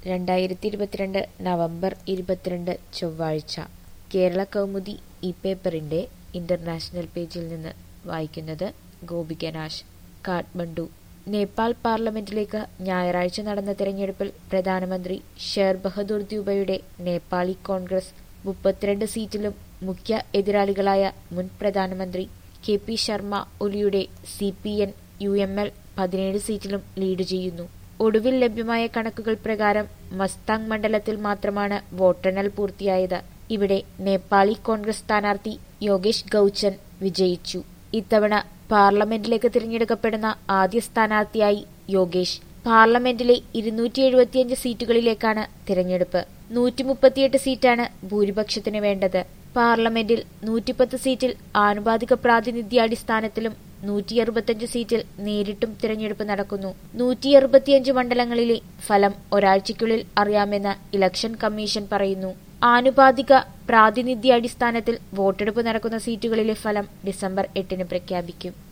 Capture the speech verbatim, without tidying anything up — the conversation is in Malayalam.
രണ്ടായിരത്തി ഇരുപത്തിരണ്ട് നവംബർ ഇരുപത്തിരണ്ട് ചൊവ്വാഴ്ച കേരള കൗമുദി ഈ പേപ്പറിന്റെ ഇന്റർനാഷണൽ പേജിൽ നിന്ന് വായിക്കുന്നത് ഗോപിക നാശ്. കാഠ്മണ്ഡു. നേപ്പാൾ പാർലമെന്റിലേക്ക് ഞായറാഴ്ച നടന്ന തെരഞ്ഞെടുപ്പിൽ പ്രധാനമന്ത്രി ഷേർ ബഹദൂർ ദ്യൂബയുടെ നേപ്പാളി കോൺഗ്രസ് മുപ്പത്തിരണ്ട് സീറ്റിലും മുഖ്യ എതിരാളികളായ മുൻ പ്രധാനമന്ത്രി കെ പി ശർമ്മ ഒലിയുടെ C P N U M L പതിനേഴ് സീറ്റിലും ലീഡ് ചെയ്യുന്നു. ഒടുവിൽ ലഭ്യമായ കണക്കുകൾ പ്രകാരം മസ്താങ് മണ്ഡലത്തിൽ മാത്രമാണ് വോട്ടെണ്ണൽ പൂർത്തിയായത്. ഇവിടെ നേപ്പാളി കോൺഗ്രസ് സ്ഥാനാർത്ഥി യോഗേഷ് ഗൌച്ചൻ വിജയിച്ചു. ഇത്തവണ പാർലമെന്റിലേക്ക് തിരഞ്ഞെടുക്കപ്പെടുന്ന ആദ്യ സ്ഥാനാർത്ഥിയായി യോഗേഷ്. പാർലമെന്റിലെ ഇരുന്നൂറ്റി എഴുപത്തിയഞ്ച് സീറ്റുകളിലേക്കാണ് തിരഞ്ഞെടുപ്പ്. നൂറ്റി മുപ്പത്തിയെട്ട് സീറ്റാണ് ഭൂരിപക്ഷത്തിന് വേണ്ടത്. പാർലമെന്റിൽ നൂറ്റിപ്പത്ത് സീറ്റിൽ ആനുപാതിക പ്രാതിനിധ്യാടിസ്ഥാനത്തിലും നൂറ്റി അറുപത്തിയഞ്ച് സീറ്റിൽ നേരിട്ടും തിരഞ്ഞെടുപ്പ് നടക്കുന്നു. നൂറ്റി അറുപത്തിയഞ്ച് മണ്ഡലങ്ങളിലെ ഫലം ഒരാഴ്ചയ്ക്കുള്ളിൽ അറിയാമെന്ന് ഇലക്ഷൻ കമ്മീഷൻ പറയുന്നു. ആനുപാതിക പ്രാതിനിധ്യാടിസ്ഥാനത്തിൽ വോട്ടെടുപ്പ് നടക്കുന്ന സീറ്റുകളിലെ ഫലം ഡിസംബർ എട്ടിന് പ്രഖ്യാപിക്കും.